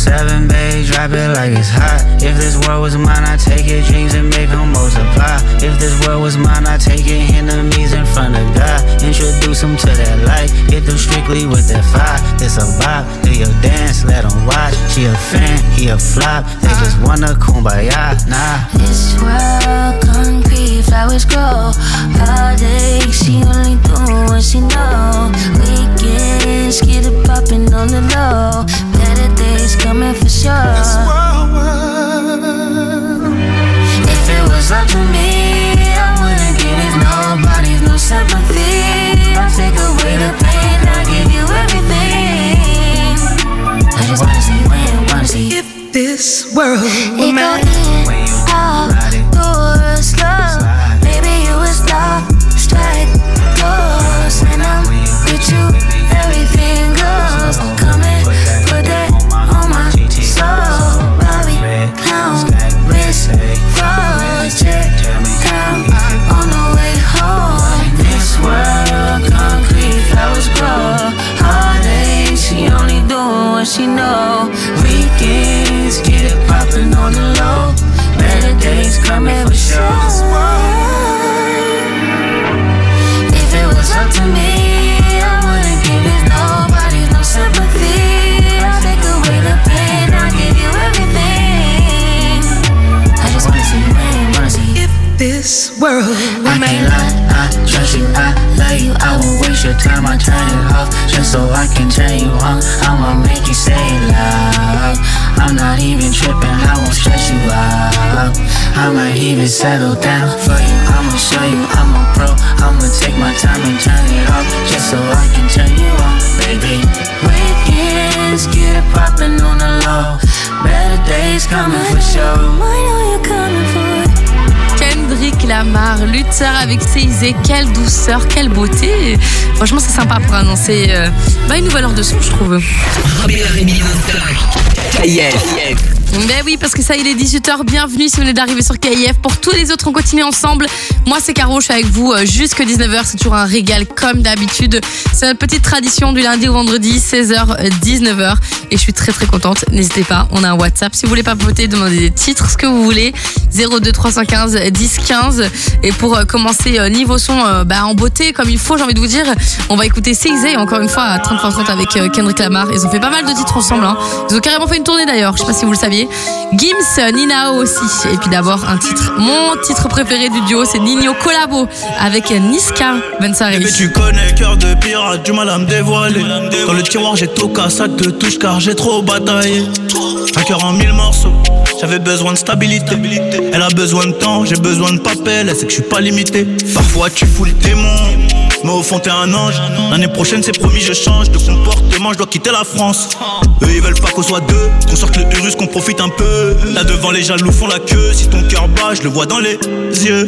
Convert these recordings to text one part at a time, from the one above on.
7, babe, drop it like it's hot. If this world was mine, I'd take it, dreams and make them multiply. If this world was mine, I'd take it, enemies in front of God. Introduce them to that light, hit them strictly with that fire. This a vibe, do your dance, let them watch. She a fan, he a flop, they just wanna kumbaya, nah. This world concrete, flowers grow. Heartache, she only do what she know. Weekends, get it poppin' on the low. Better days coming for sure. If it was up to me, I wouldn't give it nobody's no sympathy. I'll take away the pain, I'll give you everything. I just wanna see when, wanna see if this world were mine. Out, door, slow. Maybe you would stop, strike, pose. And I'm with you, everything goes. Come and put that on my soul. Bobby, clown, wrist, froze, check, down, on the way home. This world, concrete, flowers grow. Heartache, she only doing what she know. Weekends, get it poppin' on the low. Better days coming for sure. If it was up to me, I wouldn't give it nobody's no sympathy. I'll take away the pain, I'll give you everything. I just wanna see when, wanna see if this world I can't lie, I trust you, I love you. I won't waste your time, I turn it off just so I can turn you on. I'ma make you say it loud. I'm not even tripping, I won't stress you out. I might even settle down for you. I'ma show you I'm a pro. I'ma take my time and turn it off just so I can turn you on, baby. Weekends, get it poppin' on the low. Better days coming for sure. I know you're coming for. Kendrick Lamar, Luther avec CIZ, quelle douceur, quelle beauté. Franchement c'est sympa pour annoncer une nouvelle heure de son je trouve. Ben oui, parce que ça, il est 18h. Bienvenue si vous venez d'arriver sur KIF. Pour tous les autres, on continue ensemble. Moi, c'est Caro, je suis avec vous jusque 19h. C'est toujours un régal comme d'habitude. C'est notre petite tradition du lundi au vendredi, 16h, 19h. Et je suis très très contente. N'hésitez pas, on a un WhatsApp. Si vous voulez papoter, demandez des titres, ce que vous voulez. 02 315 10 15. Et pour commencer niveau son en beauté, comme il faut, j'ai envie de vous dire, on va écouter CIZ encore une fois à 30 avec Kendrick Lamar. Ils ont fait pas mal de titres ensemble. Ils ont carrément fait une tournée d'ailleurs. Je sais pas si vous le saviez. Gims, Ninao aussi. Et puis d'abord un titre, mon titre préféré du duo, c'est Nino Collabo avec Niska Bensari. Mais tu connais, cœur de pirate, du mal à me dévoiler. Dans le tiroir j'ai tout cassé, ça te touche car j'ai trop bataillé. Un cœur en 1000 morceaux, j'avais besoin de stabilité. Elle a besoin de temps, j'ai besoin de papel. Elle sait que je suis pas limité. Parfois tu fous le démon, mais au fond t'es un ange. L'année prochaine c'est promis je change de comportement, je dois quitter la France. Eux ils veulent pas qu'on soit deux, qu'on sorte le Urus, qu'on profite un peu. Là devant les jaloux font la queue. Si ton cœur bat je le vois dans les yeux.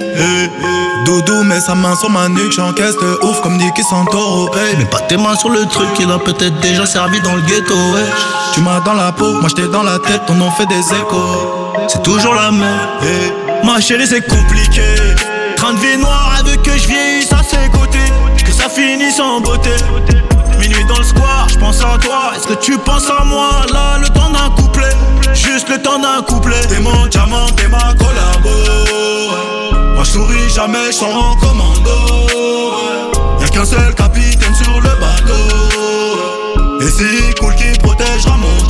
Doudou met sa main sur ma nuque, j'encaisse de ouf comme Nicky Santoro. Hey, mets pas tes mains sur le truc, il a peut-être déjà servi dans le ghetto. Hey. Tu m'as dans la peau, moi j'étais dans la tête, ton nom fait des échos. C'est toujours la même. Hey. Ma chérie c'est compliqué. Train de vie noire, elle veut que je vieillisse à ses côtés, que ça finisse en beauté. Minuit dans le square, je pense à toi. Est-ce que tu penses à moi? Là, le temps d'un couplet, juste le temps d'un couplet. T'es mon diamant, t'es ma collabo. Moi je souris jamais, je sors en commando. Y'a qu'un seul capitaine sur le bateau. Et c'est cool qui protégera mon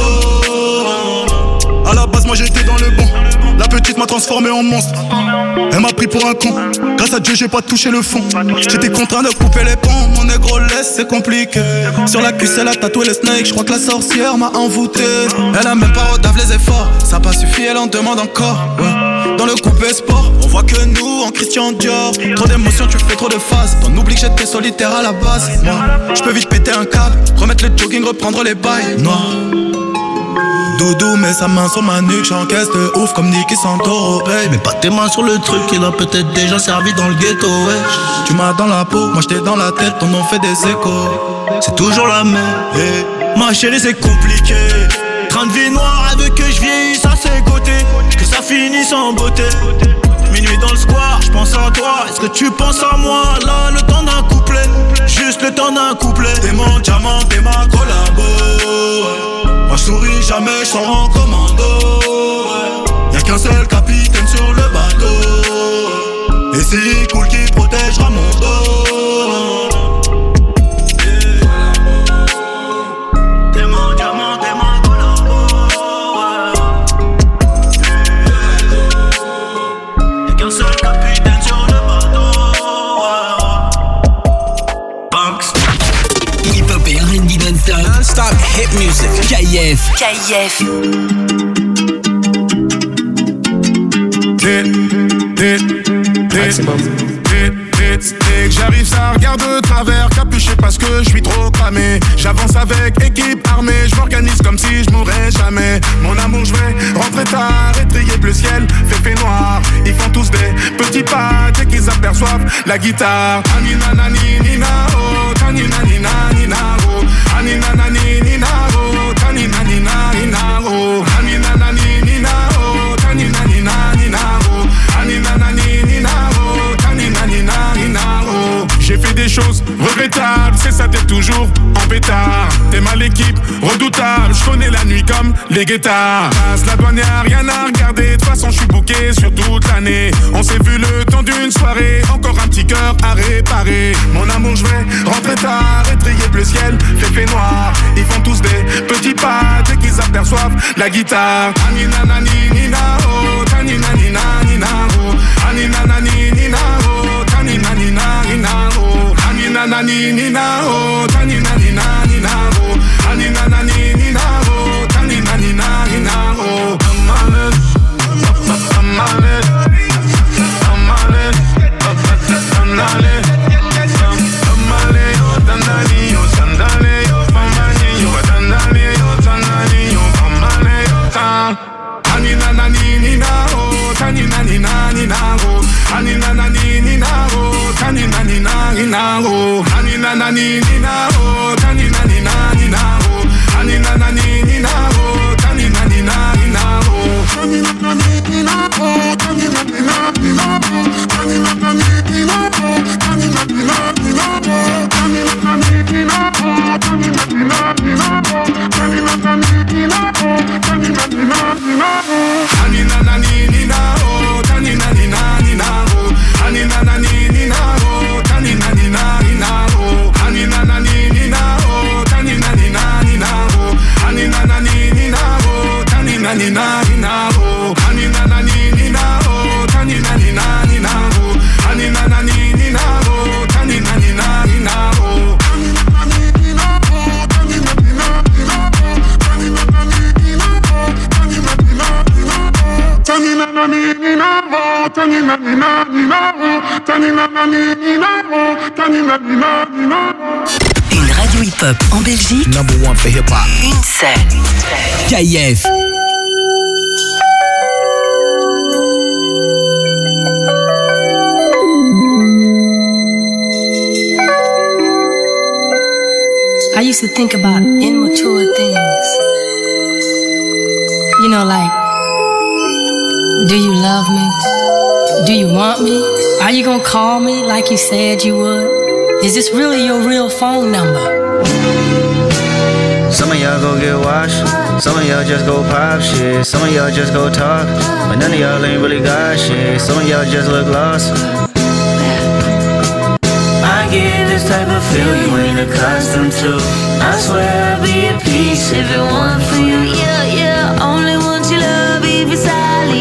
dos. À la base moi j'étais dans le bon. La petite m'a transformé en monstre. Elle m'a pris pour un con. Grâce à Dieu j'ai pas touché le fond. J'étais contraint de couper les ponts. Mon négro laisse c'est compliqué. Sur la cuisse elle a tatoué les snakes. J'crois que la sorcière m'a envoûté. Elle a même pas redave les efforts. Ça a pas suffi elle en demande encore, ouais. Dans le coupé sport on voit que nous en Christian Dior. Trop d'émotions tu fais trop de phases. T'en oublies que j'étais solitaire à la base. Moi j'peux vite péter un câble. Remettre le jogging, reprendre les bails noirs. Doudou met sa main sur ma nuque, j'encaisse de ouf comme Nicky Santoro. Hey, mets pas tes mains sur le truc, il a peut-être déjà servi dans le ghetto. Hey. Tu m'as dans la peau, moi j'étais dans la tête, ton nom fait des échos. C'est toujours la même. Hey. Ma chérie c'est compliqué. Train de vie noire, elle veut que je vieillisse à ses côtés, que ça finisse en beauté. Minuit dans le square, je pense à toi. Est-ce que tu penses à moi? Là, le temps d'un couplet, juste le temps d'un couplet. T'es mon diamant, t'es ma collabo. Moi je souris jamais, je sors en commando. Y'a qu'un seul capitaine sur le bateau. Et c'est cool qui protégera mon dos. T'es mon diamant, t'es mon collabo. Y'a qu'un seul capitaine sur le bateau. Banks. Hip-hop et R&B non-stop hit music. KIF. J'arrive, ça regarde de travers, capuché parce que je suis trop cramé. J'avance avec équipe armée, je m'organise comme si je mourrais jamais. Mon amour, je vais rentrer tard, étrier bleu ciel, fait noir. Ils font tous des petits pas dès qu'ils aperçoivent la guitare. Anina nani nina oh, tanina nina nina oh, anina nani nina oh, tanina nina nina oh, anina nani nina oh, tanina nina nina oh, anina nani nina oh, tanina nina nina oh. J'ai fait des choses regrettables, c'est ça, t'es toujours en pétard. T'es mal l'équipe, redoutable, je connais la nuit comme les guettards. Passe la douane, y'a rien à regarder, de toute façon je suis booké sur toute l'année. On s'est vu le temps d'une soirée, encore un petit cœur à réparer. Mon amour, je vais rentrer tard, étrier bleu ciel, fait noir. Ils font tous des petits pas dès qu'ils aperçoivent la guitare. Anina nani nina oh, tanina nina nina oh, anina nani nina oh, tanina nina nina oh, anina nani nina oh, tanina nina nina oh, anina nani nina oh, tanina nina nina oh. Anina nani nina oh, tanina nina nina oh, anina nani nina oh, tanina nina nina oh, anina nani nina oh, tanina nina nina oh, anina nani nina oh, tanina nina nina oh, anina nani nina oh, tanina nina nina oh, anina nani nina oh, tanina nina nina oh, anina nani nina oh, tanina nina nina oh, anina nani nina oh, tanina nina nina oh, anina nani nina oh, tanina nina nina oh, anina nani nina oh, tanina nina nina oh, anina nani nina oh, tanina nina nina oh, anina nani nina oh, tanina nina nina oh, anina nani nina oh, tanina nina nina oh, anina nani nina oh, tanina nina nina oh, anina nani nina oh, tanina nina nina oh, anina nani nina oh, tanina nina nina oh, tanina nani nina oh, tanina nina nina oh, tanina nani nina oh, tanina nina nina oh. Une radio hip-hop en Belgique. Number one for hip-hop. Une scène. KIF. I used to think about immature things. You know, like, do you love me? Do you want me? Are you gonna call me like you said you would? Is this really your real phone number? Some of y'all go get washed, some of y'all just go pop shit, some of y'all just go talk, but none of y'all ain't really got shit, some of y'all just look lost. I get this type of feel you ain't accustomed to. I swear I'll be at peace if it weren't for you. Yeah, yeah, only want your love if it's solid.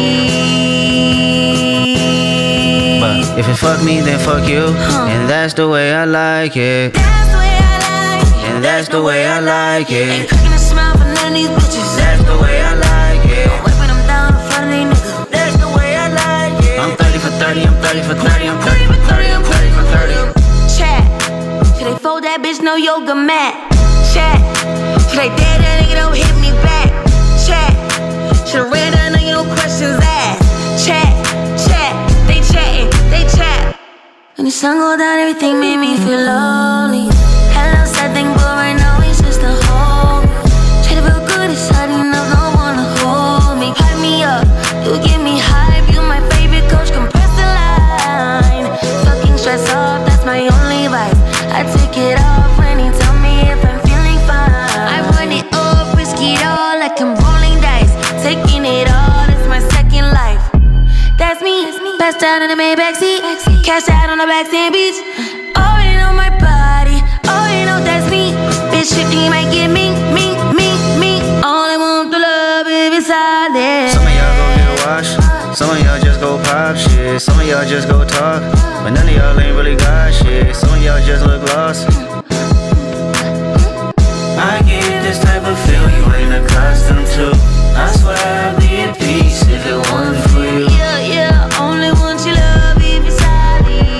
But if it fuck me, then fuck you, and that's the way I like it. That's the way I like it. And that's the way I like it. Ain't cooking a smile for none of these bitches. That's the way I like it. I'm wiping them down in front of these niggas. That's the way I like it. I'm 30 for 30, I'm 30 for 30, I'm 30 for 30, I'm 30 for 30. Chat. Should they fold that bitch no yoga mat? Chat. Should they dare that nigga don't hit me back? Chat. Should read that nigga no questions asked? Chat. Chat. They chatting, they chat. When the sun go down, everything made me feel lonely. Hello, sad thing, but right now it's just a home. Try to feel good inside, you know, don't wanna hold me. Hype me up, you give me hype. You my favorite coach, compress the line. Fucking stress off, that's my only vibe. I take it off when he tell me if I'm feeling fine. I run it up, risk it all, I can bust down in the Maybach seat. Cash out on the backseat beach. Already know my body, already know that's me. Bitch, 15 might get me. All I want the love if it's solid. Some of y'all go get a wash, some of y'all just go pop shit. Some of y'all just go talk, but none of y'all ain't really got shit. Some of y'all just look lost. I get this type of feel you ain't accustomed to. I swear I'd be at peace if it wasn't for you. Yeah, only want your love if it's solid.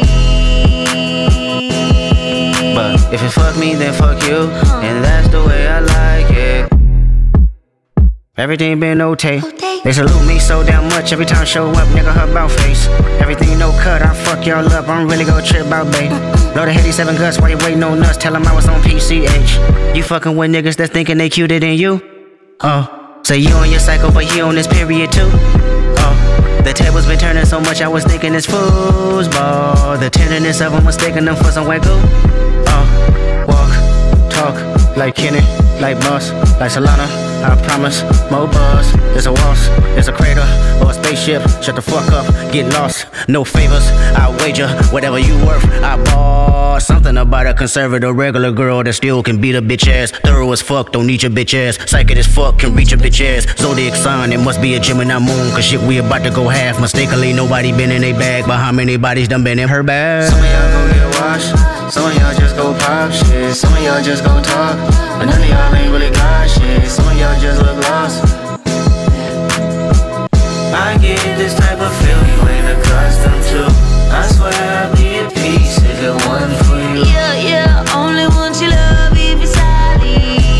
But if it fuck me, then fuck you, and that's the way I like it. Everything been okay. They salute me so damn much every time I show up, nigga, her bout face. Everything no cut, I fuck y'all up, I'm really gon' trip out, babe. Load of Heady 7 guts while you waiting on nuts, tell them I was on PCH. You fucking with niggas that's thinking they cuter than you? Oh, so you on your cycle, but he on this period too? Oh, the tables been turning so much, I was thinking it's foosball. The tenderness of them was taking them for some wagyu. Walk, talk, like Kenny, like Boss, like Solana. I promise, more buzz. It's a waltz, it's a crater, or a spaceship. Shut the fuck up, get lost. No favors, I wager whatever you worth. I bought something about a conservative regular girl that still can beat a bitch ass. Thorough as fuck, don't need your bitch ass. Psychic as fuck, can reach a bitch ass. Zodiac sign, it must be a Gemini moon. Cause shit, we about to go half. Mistakenly, nobody been in a bag. But how many bodies done been in her bag? Some of y'all go get washed, some of y'all just go pop shit. Some of y'all just go talk, but none of y'all ain't really got shit. Some of y'all just look lost. I get this type of feel you ain't accustomed to. I swear I'd be at peace if it wasn't for you. Yeah, only want your love if it's solid.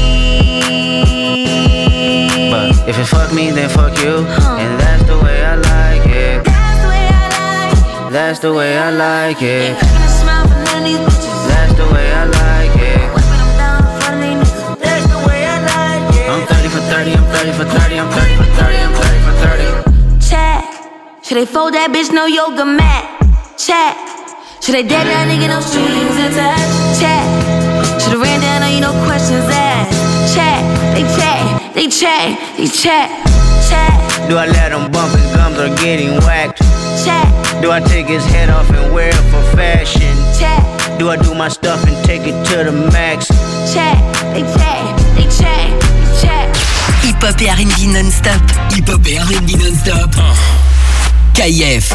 But if it fuck me, then fuck you, and that's the way I like it. That's the way I like it. Ain't cracking a smile for none of these bitches. That's the way I like it. Whipping them down in front of they niggas. That's the way I like it. I'm 30 for 30, I'm 30 for 30, I'm 30 for 30, I'm 30 for 30. Check. Should they fold that bitch no yoga mat? Check. Should they dead that nigga no strings attached? Check. Should've ran down on you no questions asked. Check. They check. Do I let him bump his gums or getting whacked? Check. Do I take his head off and wear it for fashion? Check. Do I do my stuff and take it to the max? Check. They check. Hip-hop et R&B non-stop. Hip-hop et R&B non-stop. KF.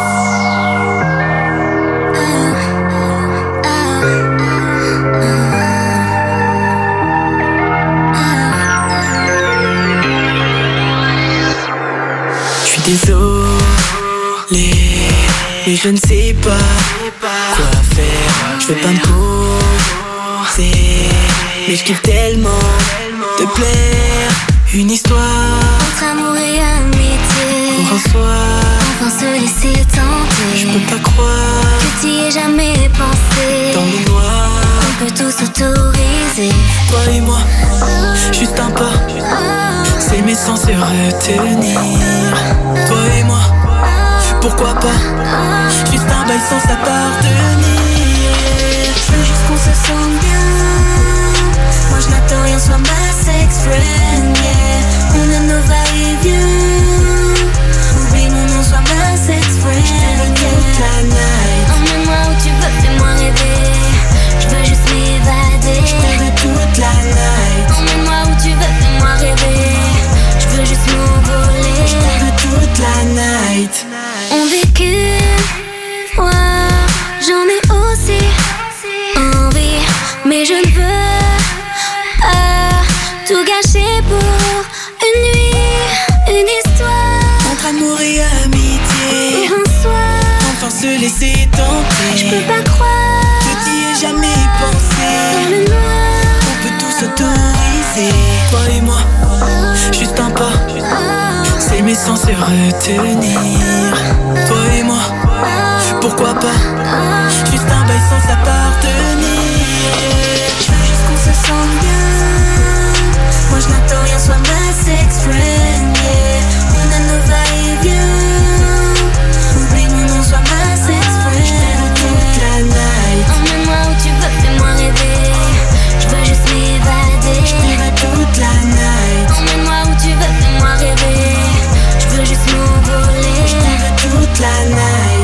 Désolé, mais je ne sais pas quoi faire. Je veux pas me poser, mais je kiffe tellement te plaire. Une histoire entre amour et amitié, pour un soir, enfin se laisser tenter. Je peux pas croire que t'y aies jamais pensé. Dans le noir, on peut tout s'autoriser. toi et moi, juste un pas. S'aimer sans se retenir. Toi et moi, pourquoi pas. Juste un bail sans s'appartenir. Je veux juste qu'on se sente bien. Moi je n'attends rien, sois ma sex friend, yeah. On a nos va-et-vient. Oublie mon nom, sois ma sex friend, toute la night. emmène-moi où tu veux, fais-moi rêver. Je veux juste m'évader. Je veux toute la night. Emmène-moi où tu veux, fais-moi rêver. Je veux juste m'envoler. Je veux toute la night. On vit qu'une fois, j'en ai aussi envie, mais je ne veux pas tout gâcher pour une nuit, une histoire. Entre amour et amitié, Un soir, enfin se laisser tenter. je peux pas croire que t'y aies jamais pensé. dans le noir. On peut tout s'autoriser. Toi et moi, juste un pas. S'aimer sans se retenir. Toi et moi, pourquoi pas. Juste un bail sans s'appartenir. Je veux juste qu'on se sente bien. Moi je n'attends rien, sois ma sex friend, yeah. On a nos va-et-vient. Oublie mon nom, sois ma sex friend. Toute la night. Emmène-moi où tu veux, fais-moi rêver. Je veux juste m'évader. Je veux toute la night. Emmène-moi où tu veux, fais-moi rêver. Je veux juste m'envoler. Je veux toute la night.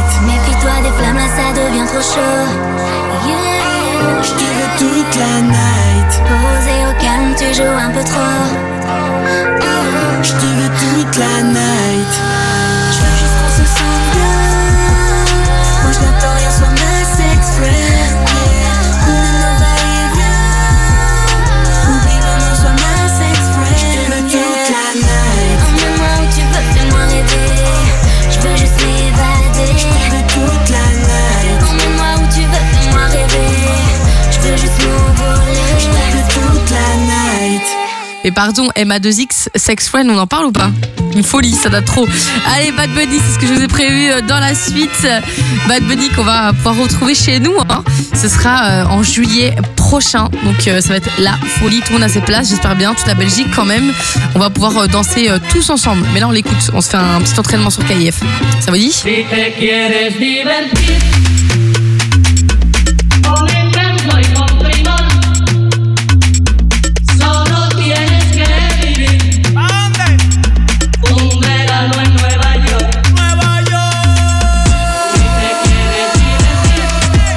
pardon, MA2X, Sex Friend, on en parle ou pas? Une folie, ça date trop. Allez, Bad Bunny, c'est ce que je vous ai prévu dans la suite. Bad Bunny qu'on va pouvoir retrouver chez nous. Ce sera en juillet prochain. Donc ça va être la folie. Tout le monde a ses places, j'espère bien. Toute la Belgique quand même. On va pouvoir danser tous ensemble. Mais là, on l'écoute. On se fait un petit entraînement sur KIF. Ça vous dit? Si te quieres divertir, con encanto y con primor, solo tienes que vivir. ¿A dónde? Un verano en Nueva York. Nueva York. Si te quieres divertir,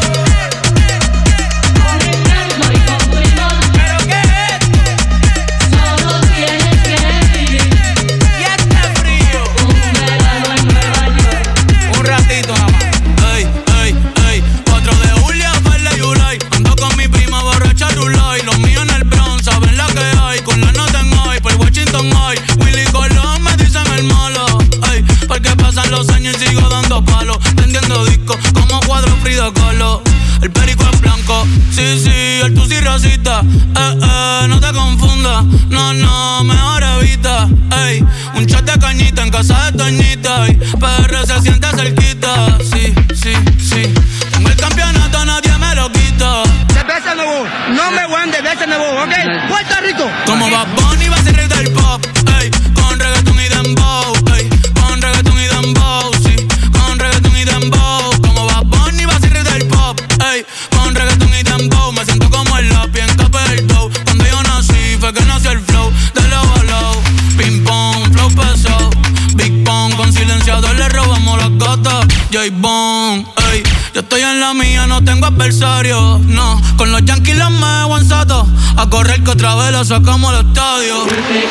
con encanto y con primor. ¿Pero qué es? Solo tienes que vivir. Y este frío. Un verano en Nueva York. Un ratito nada más. Ey, ey, ey. 4 de julio, Farley y Ulay. Ando con mi prima borracha Rulay. Los míos en el Bronx, saben la que hay. Con la nota en hoy, por Washington hoy. Willy Colón me dicen el malo. Ey, porque pasan los años y sigo dando palos. Vendiendo discos como cuadro Frida Kahlo. El perico es blanco, sí, sí, el tusi racista. No te confundas, no, no, mejor evita. Ey, un shot de cañita en casa de Toñita. Y PR se siente cerquita, sí, sí, sí. Tengo el campeonato, nadie me lo quita. Cerveza nuevo, no me voy de cerveza nuevo, ¿ok? Puerto Rico. Como Bad Bunny va a ser rey del pop, ey, con reggaeton y dembow, ey, con reggaeton y dembow, sí, con reggaeton y dembow. Como Bad Bunny va a ser rey del pop, ey, con reggaeton y dembow. Me siento como el lápiz en capa del dough. Cuando yo nací fue que nació el flow de low a low. Ping pong, flow pesado, Big Pong. Con silenciador le robamos las gatas, J-Bone, ey. Yo estoy en la mía, no tengo adversario, no. Con los Yankees los me guanzato. A correr que otra vez la sacamos al estadio.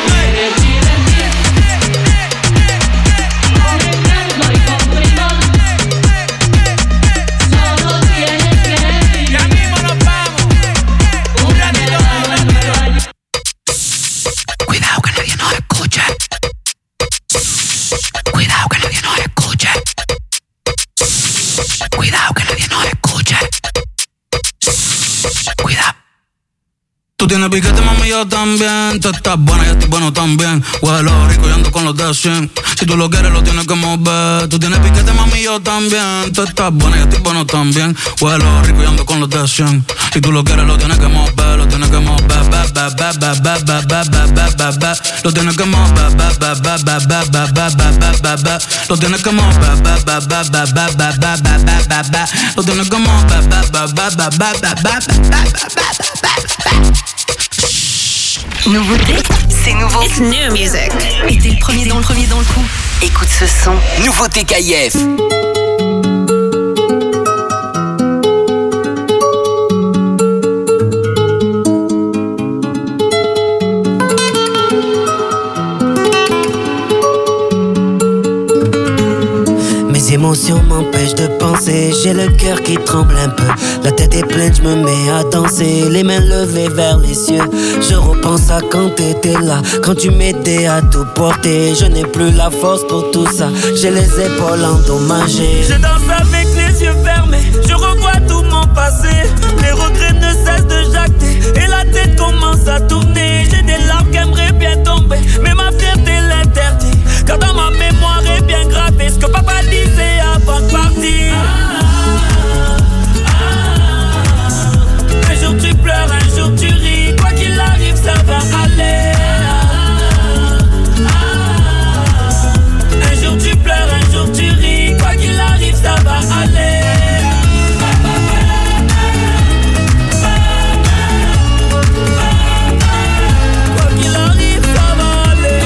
Cuidado que nadie nos escuche. Cuidado que nadie nos escuche. Cuidado que nadie nos escuche. Cuidado. Tú tienes piquete, mami, yo también. Tú estás buena, yo estoy bueno también. Huelo rico y ando con los de 100. Si tú lo quieres, lo tienes que mover. Tú tienes piquete, mami, yo también. Tú estás buena, yo estoy bueno también. Huelo rico y ando con los de 100. Si tú lo quieres, lo tienes que mover. Lo tienes que mover. Lo tienes que mover. Lo tienes que mover. Lo tienes que Nouveauté, c'est nouveau. It's new music. Et t'es le premier dans le coup. Écoute ce son. Nouveauté KIF. Mes émotions m'empêchent de penser, j'ai le cœur qui tremble un peu. La tête est pleine, je me mets à danser, les mains levées vers les cieux. Je repense à quand t'étais là, quand tu m'aidais à tout porter. Je n'ai plus la force pour tout ça, j'ai les épaules endommagées. Je danse avec les yeux fermés, je revois tout mon passé. Les regrets ne cessent de jacter, et la tête commence à tourner. J'ai des larmes qui aimeraient bien tomber, mais ma fierté l'interdit. Car dans ma mémoire est bien gravé ce que papa disait avant de partir. Un jour tu pleures, un jour tu ris, quoi qu'il arrive ça va aller. Un jour tu pleures, un jour tu ris, quoi qu'il arrive ça va aller. Quoi qu'il arrive ça va aller.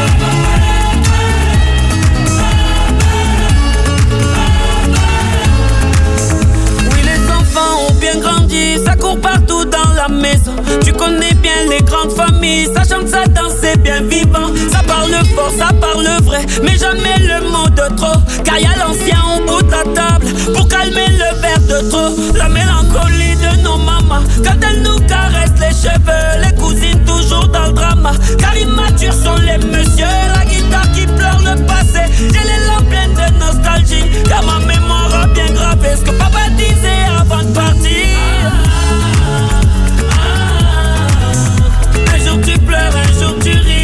Oui, les enfants ont bien grandi, ça court partout dans la maison. Tu connais bien les grandes familles, ça chante, ça danse, c'est bien vivant. Ça parle fort, ça parle vrai, mais jamais le mot de trop. Car y'a l'ancien au bout de la table pour calmer le verre de trop. La mélancolie de nos mamans quand elles nous caressent les cheveux. Les cousines toujours dans le drama, car immatures sont les messieurs. La guitare qui pleure le passé, j'ai les lampes pleines de nostalgie. Car ma mémoire a bien gravé ce que papa disait avant de partir. Un jour tu pleures, un jour tu ris.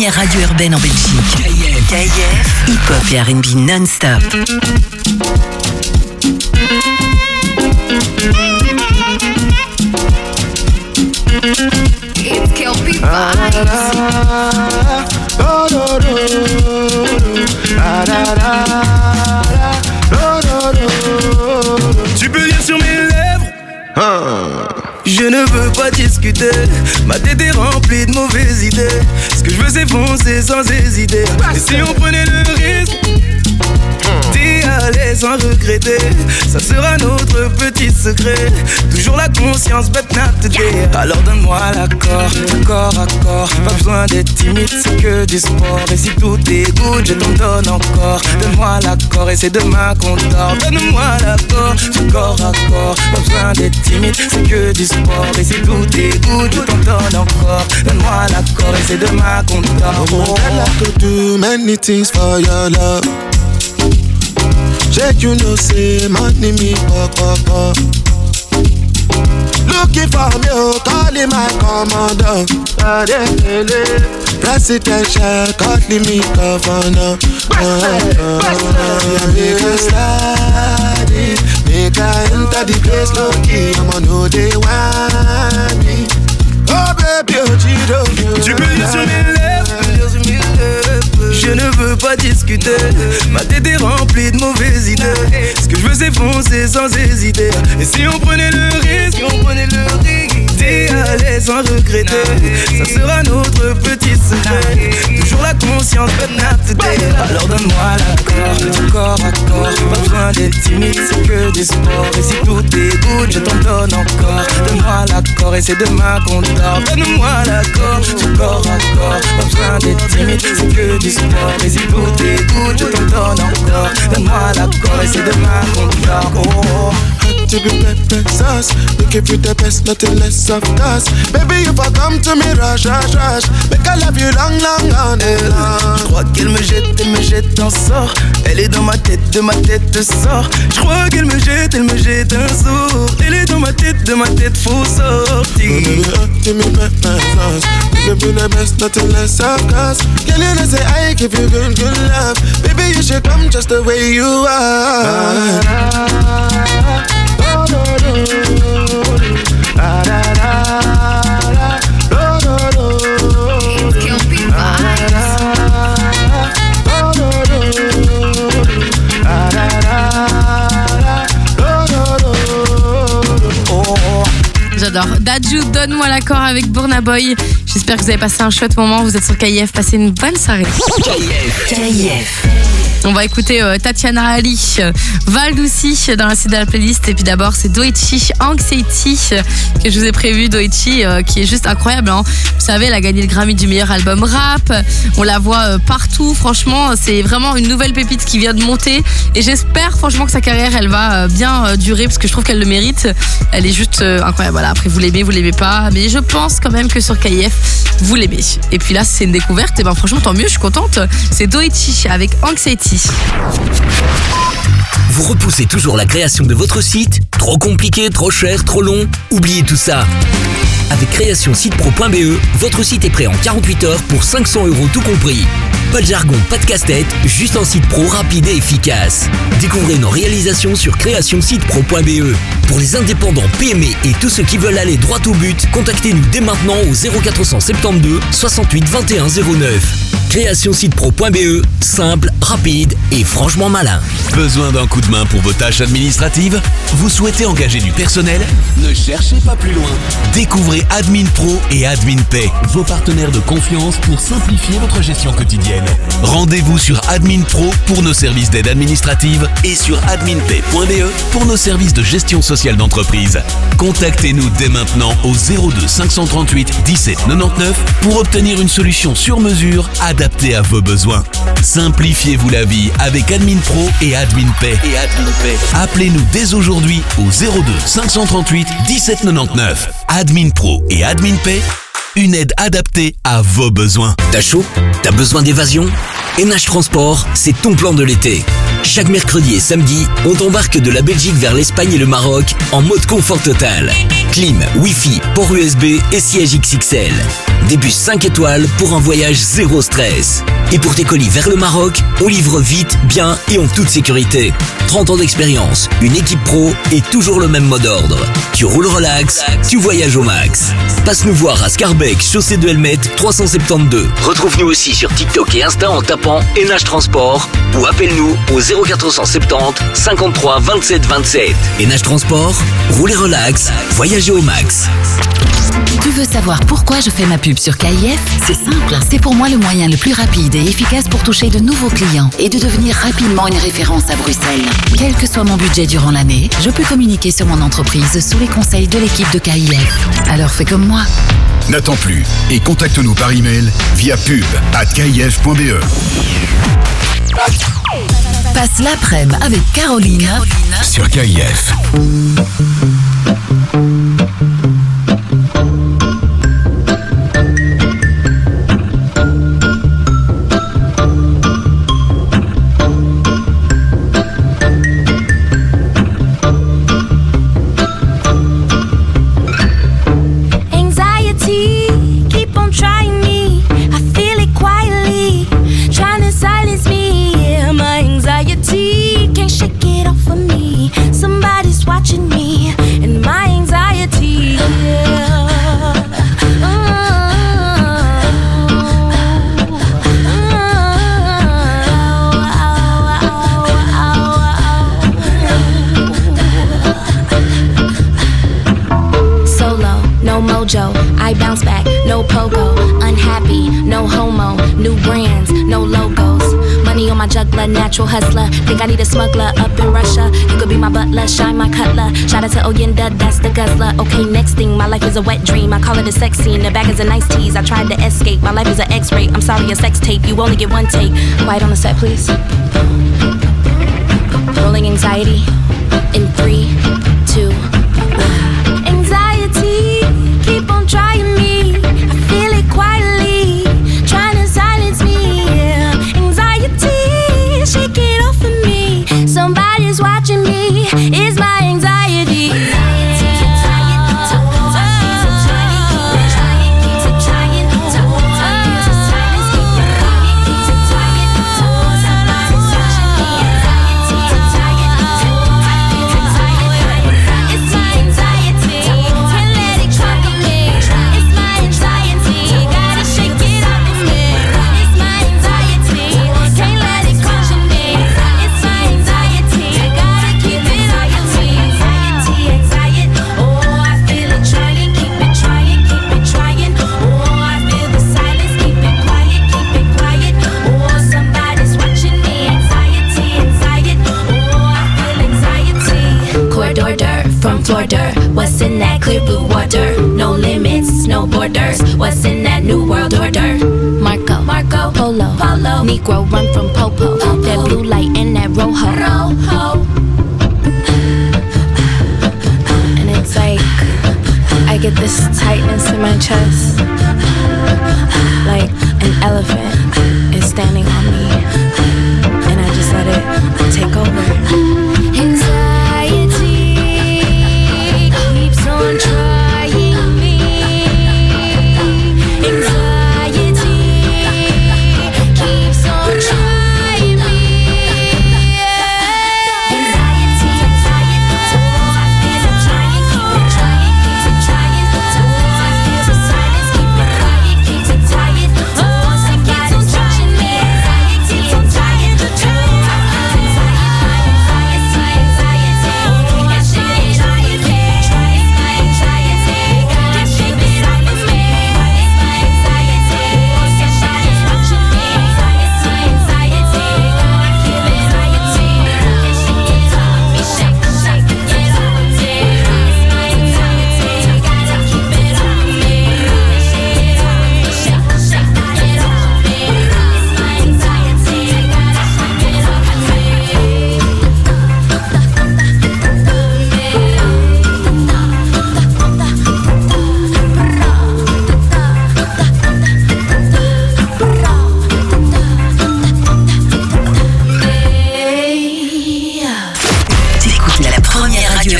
première radio urbaine en Belgique. KIF, hip-hop et R&B non-stop. It's Kelpie Tu peux lire sur mes lèvres. Je ne veux pas discuter. Ma tête est remplie de mauvaises idées. Ce que je veux c'est foncer sans hésiter. Et si on prenait le risque d'y aller sans regretter, ça sera notre petit secret. Toujours la conscience, but not today. Alors donne-moi l'accord, corps à corps. Pas besoin d'être timide, c'est que du sport. Et si tout est good, je t'en donne encore. Donne-moi l'accord et c'est demain qu'on dort. Donne-moi l'accord, du corps à corps. Pas besoin d'être timide, c'est que du sport. Et si tout est good, je t'en donne encore. Donne-moi l'accord et c'est demain qu'on dort. Oh, I could do many things for your love. Check, you know, say, money me, pop. Looking for me, oh, calling my commander. Presidential, calling me governor. Make a slide, make a enter the place, low-key. I'ma know they want me. Oh, baby, oh, Chido. Tu peux lire sur mes lèvres. Je ne veux pas discuter. Ma tête est remplie de mauvaises idées. Ce que je veux c'est foncer sans hésiter. Et si on prenait le risque, d'y aller sans regretter, ça sera notre petit secret. Toujours la conscience, but not today. Alors donne-moi l'accord, du corps à corps. Pas besoin d'être timide, c'est que du sport. Et si tout est good, je t'en donne encore. Donne-moi l'accord et c'est demain qu'on dort. Donne-moi l'accord, du corps à corps. Pas besoin d'être timide, c'est que du sport. Et si tout est good, je t'en donne encore. Donne-moi l'accord et c'est demain qu'on dort. Oh. To be pepper sauce, we give you the best, nothing less of us. Baby, if I come to me, rush, make I love you long. Je crois qu'elle me jette un sort. Elle est dans ma tête, de ma tête sort. Je crois qu'elle me jette un sort. Elle est dans ma tête, faut sortir. To me pepper sauce, we give you the best, nothing less of us. Girl, you know say I give you good love. Baby, you should come just the way you are. J'adore. Dadju, donne-moi l'accord avec Burna Boy. J'espère que vous avez passé un chouette moment. Vous êtes sur KIF. Passez une bonne soirée. KIF. On va écouter Tatiana Ali, Valdoussi dans la suite de la playlist. Et puis d'abord, c'est Doechii, Anxiety, que je vous ai prévu. Doechii, qui est juste incroyable. Hein. Vous savez, elle a gagné le Grammy du meilleur album rap. On la voit partout. Franchement, c'est vraiment une nouvelle pépite qui vient de monter. Et j'espère franchement que sa carrière, elle va bien durer parce que je trouve qu'elle le mérite. Elle est juste incroyable. Voilà, après, vous l'aimez pas. Mais je pense quand même que sur KIF, vous l'aimez. Et puis là, c'est une découverte. Et ben franchement, tant mieux, je suis contente. C'est Doechii avec Anxiety. Vous repoussez toujours la création de votre site? Trop compliqué, trop cher, trop long? Oubliez tout ça. Avec créationsitepro.be, votre site est prêt en 48 heures pour 500 € tout compris. Pas de jargon, pas de casse-tête, juste un site pro rapide et efficace. Découvrez nos réalisations sur créationsitepro.be. Pour les indépendants PME et tous ceux qui veulent aller droit au but, contactez-nous dès maintenant au 0472 68 21 09. Créationsitepro.be, simple, rapide et franchement malin. Besoin d'un coup de main pour vos tâches administratives? Vous souhaitez engager du personnel? Ne cherchez pas plus loin. Découvrez Admin Pro et Admin Pay, vos partenaires de confiance pour simplifier votre gestion quotidienne. Rendez-vous sur Admin Pro pour nos services d'aide administrative et sur adminpay.be pour nos services de gestion sociale d'entreprise. Contactez-nous dès maintenant au 02 538 17 99 pour obtenir une solution sur mesure adaptée à vos besoins. Simplifiez-vous la vie avec Admin Pro et Admin Pay. Appelez-nous dès aujourd'hui au 02 538 17 99. Admin Pro et Admin Pay, une aide adaptée à vos besoins. T'as chaud? T'as besoin d'évasion? NH Transport, c'est ton plan de l'été. Chaque mercredi et samedi, on t'embarque de la Belgique vers l'Espagne et le Maroc en mode confort total. Clim, Wi-Fi, port USB et siège XXL. Des bus 5 étoiles pour un voyage zéro stress. Et pour tes colis vers le Maroc, on livre vite, bien et en toute sécurité. 30 ans d'expérience, une équipe pro et toujours le même mot d'ordre. Tu roules relax, tu voyages au max. Passe nous voir à Scarbeck, chaussée de Helmet, 372. Retrouve-nous aussi sur TikTok et Insta en tapant NH Transport ou appelle-nous au 0470 53 27 27. NH Transport, roulez relax, voyagez au max. Tu veux savoir pourquoi je fais ma pub sur KIF? C'est simple, c'est pour moi le moyen le plus rapide et efficace pour toucher de nouveaux clients et de devenir rapidement une référence à Bruxelles. Quel que soit mon budget durant l'année, je peux communiquer sur mon entreprise sous les conseils de l'équipe de KIF. Alors fais comme moi. N'attends plus et contacte-nous par email via pub@kif.be. Passe l'après-midi avec Caroline sur KIF. I bounce back, no pogo, unhappy, no homo, new brands, no logos. Money on my juggler, natural hustler. Think I need a smuggler up in Russia. You could be my butler, shine my cutler. Shout out to Oyenda, that's the guzzler. Okay, next thing, my life is a wet dream. I call it a sex scene, the back is a nice tease. I tried to escape, my life is an X-ray. I'm sorry, a sex tape, you only get one take. Quiet on the set, please. Rolling anxiety in 3, 2, 1. Anxiety, keep on trying me. I feel it quietly, trying to silence me. Yeah. Anxiety, shake it off of me. Somebody's watching me. It's my anxiety. What's in that clear blue water? No limits, no borders. What's in that new world order? Marco, Polo, Negro run from Popo. That blue light and that rojo. And it's like I get this tightness in my chest, like an elephant is standing on me, and I just let it take over. Trying me, anxiety keeps on trying me. Anxiety, oh, I feel it trying, keep it trying, keep it trying. Oh, I feel the silence, keep it quiet, keep it tired. Oh, somebody's watching me. Anxiety, I'm tired of trying.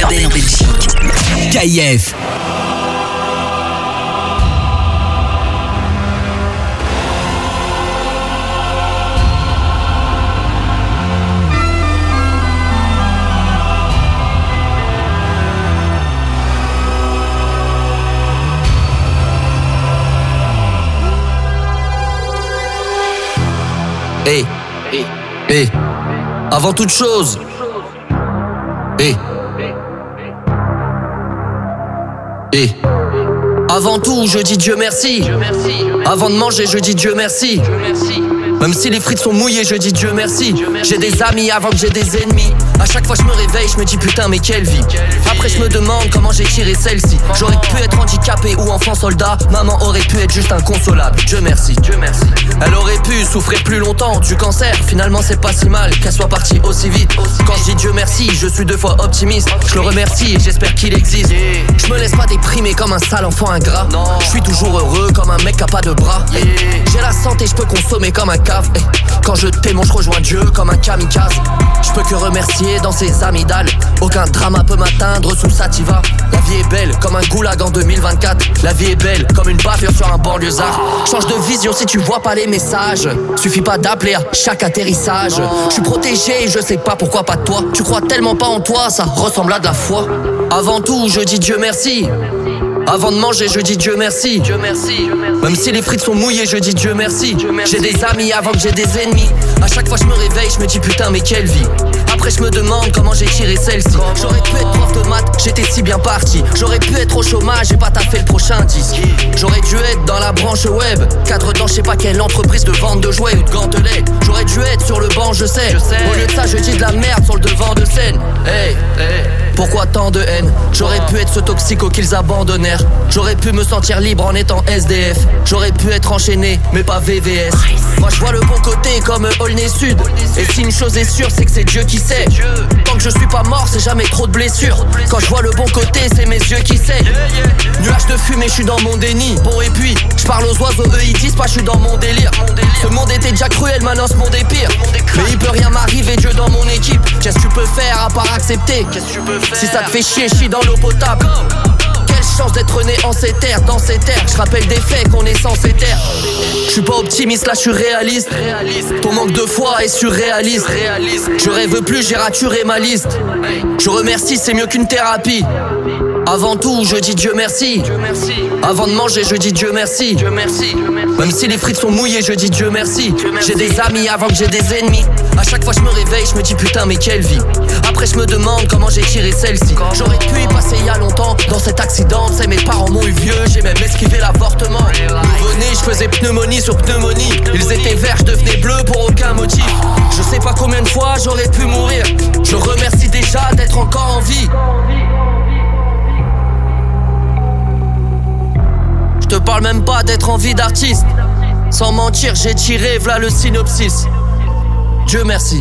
KIF. Hey, avant toute chose. Avant tout, je dis Dieu merci. Avant de manger, je dis Dieu merci. Même si les frites sont mouillées, je dis Dieu merci. J'ai des amis avant que j'ai des ennemis. À chaque fois je me réveille, je me dis putain mais quelle vie. Après je me demande comment j'ai tiré celle-ci. J'aurais pu être handicapé ou enfant soldat. Maman aurait pu être juste inconsolable. Dieu merci. Elle aurait pu souffrir plus longtemps du cancer. Finalement c'est pas si mal qu'elle soit partie aussi vite. Quand je dis Dieu merci, je suis 2 fois optimiste. Je le remercie et j'espère qu'il existe. Je me laisse pas déprimer comme un sale enfant ingrat. Je suis toujours heureux comme un mec qui a pas de bras. J'ai la santé, je peux consommer comme un cave. Quand je t'aime, je rejoins Dieu comme un kamikaze. Je peux que remercier dans ses amygdales. Aucun drama peut m'atteindre sous sativa. La vie est belle comme un goulag en 2024. La vie est belle comme une bavure sur un banlieusard. Change de vision si tu vois pas les messages. Suffit pas d'appeler à chaque atterrissage. Je suis protégé et je sais pas pourquoi pas toi. Tu crois tellement pas en toi, ça ressemble à de la foi. Avant tout, je dis Dieu merci. Avant de manger, je dis Dieu merci. Même si les frites sont mouillées, je dis Dieu merci. J'ai des amis avant que j'ai des ennemis. À chaque fois je me réveille, je me dis putain mais quelle vie. Après je me demande comment j'ai tiré celle-ci. J'aurais pu être prof de maths, j'étais si bien parti. J'aurais pu être au chômage et pas taffer le prochain disque. J'aurais dû être dans la branche web, cadre dans je sais pas quelle entreprise de vente de jouets ou de gantelets. J'aurais dû être sur le banc, je sais. Au lieu de ça je dis de la merde sur le devant de scène. Pourquoi tant de haine? J'aurais pu être ce toxico qu'ils abandonnèrent. J'aurais pu me sentir libre en étant SDF. J'aurais pu être enchaîné, mais pas VVS. Moi je vois le bon côté comme Aulnay Sud. Et si une chose est sûre, c'est que c'est Dieu qui sait. Tant que je suis pas mort, c'est jamais trop de blessures. Quand je vois le bon côté, c'est mes yeux qui saignent. Nuage de fumée, je suis dans mon déni. Bon et puis, je parle aux oiseaux, eux ils disent pas, je suis dans mon délire. Ce monde était déjà cruel, maintenant ce monde est pire. Mais il peut rien m'arriver, Dieu dans mon équipe. Qu'est-ce que tu peux faire à part accepter? Si ça te fait chier, chie dans l'eau potable. Quelle chance d'être né en ces terres, dans ces terres. Je rappelle des faits qu'on est censé taire. Je suis pas optimiste, là je suis réaliste. Ton manque de foi est surréaliste. Je rêve plus, j'ai raturé ma liste. Je remercie, c'est mieux qu'une thérapie. Avant tout, je dis Dieu merci. Avant de manger, je dis Dieu merci. Même si les frites sont mouillées, je dis Dieu merci. J'ai des amis avant que j'ai des ennemis. À chaque fois je me réveille, je me dis putain mais quelle vie. Après je me demande comment j'ai tiré celle-ci. J'aurais pu y passer il y a longtemps. Dans cet accident, c'est mes parents m'ont eu vieux. J'ai même esquivé l'avortement. Nouveau-né, je faisais pneumonie sur pneumonie. Ils étaient verts, je devenais bleu pour aucun motif. Je sais pas combien de fois j'aurais pu mourir. Je remercie déjà d'être encore en vie. Je te parle même pas d'être en vie d'artiste. Sans mentir, j'ai tiré, v'là le synopsis. Dieu merci.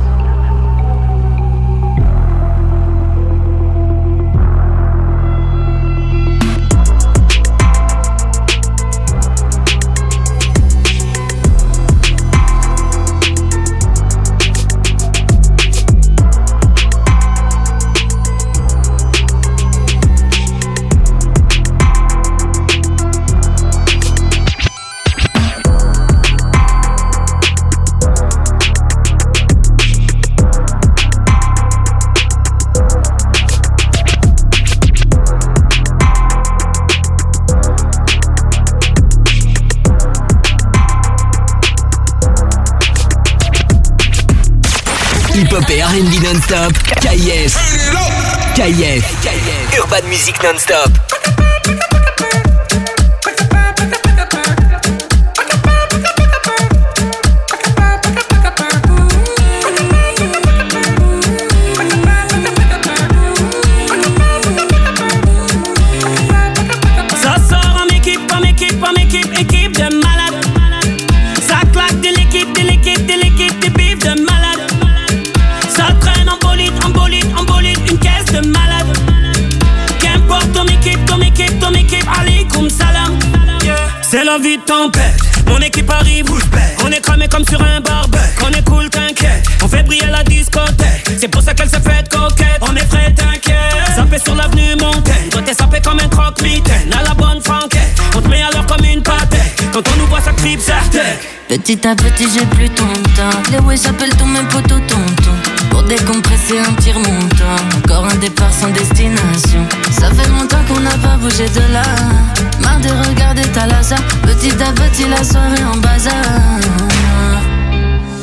Hip-hop et R&B non-stop, KIF. Urban Music non-stop. Ça sort en équipe de malade. Ça claque de l'équipe, des bifs de malade. Ça traîne en bolide, une caisse de malade. Qu'importe ton équipe, alaikum salam. C'est la vie de tempête, mon équipe arrive, on est cramé comme sur un barbecue. On est cool, t'inquiète, on fait briller la discothèque. C'est pour ça qu'elle se fait coquette, on est prêt, t'inquiète. Sapé sur l'avenue Montaigne, toi t'es sapé comme un croque-mitaine. À la bonne franquette, on te met alors comme une pâtée. Quand on nous voit ça cripe, ça tech. Petit à petit j'ai plus ton temps. Les ouais j'appelle tous mes potos tonton. Pour décompresser un petit remontant. Encore un départ sans destination. Ça fait longtemps qu'on n'a pas bougé de là. Marre de regarder ta laza. Petit à petit la soirée en bazar.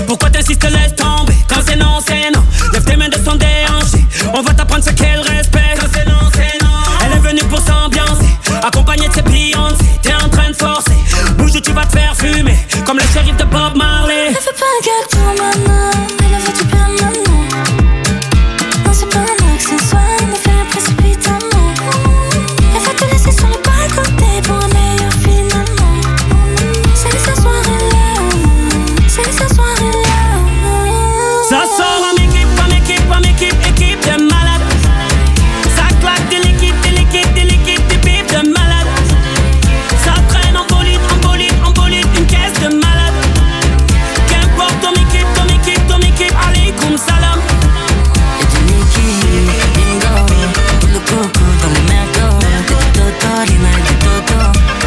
Pourquoi t'insistes, laisse tomber. Quand c'est non, c'est non. Lève tes mains de son déhanché. On va t'apprendre ce qu'elle respecte. Quand c'est non, c'est non. Elle est venue pour s'ambiancer, accompagnée de ses Beyoncé. T'es en train de forcer, bouge ou tu vas te faire fumer. Comme le shérif de Bob Marley. Elle fait pas un gag pour maman, elle veut du bien maman. Non c'est pas un accessoire, ne fais rien précipitamment. Elle va te laisser sur le pas à côté pour un meilleur finalement. C'est sa soirée là, c'est sa soirée là. Ça sort en équipe, en équipe, en équipe, équipe de malades. Ça claque de l'équipe, de l'équipe, de l'équipe, des pipes de malades. Ça traîne en bolide, en bolide, en bolide, une caisse de malades. Qu'importe ton équipe, ton équipe, ton équipe, alaikum salam. Et du Mickey, bingo, pour le coco dans les mercos. De Totorina et de Toto.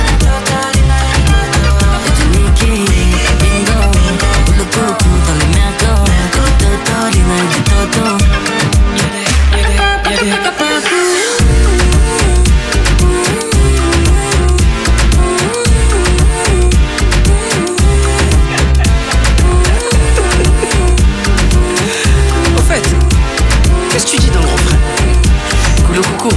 Et du Mickey, bingo, pour le coco dans les mercos. De Totorina et de Toto. Au fait, qu'est-ce que tu dis dans le refrain? Cool coucou.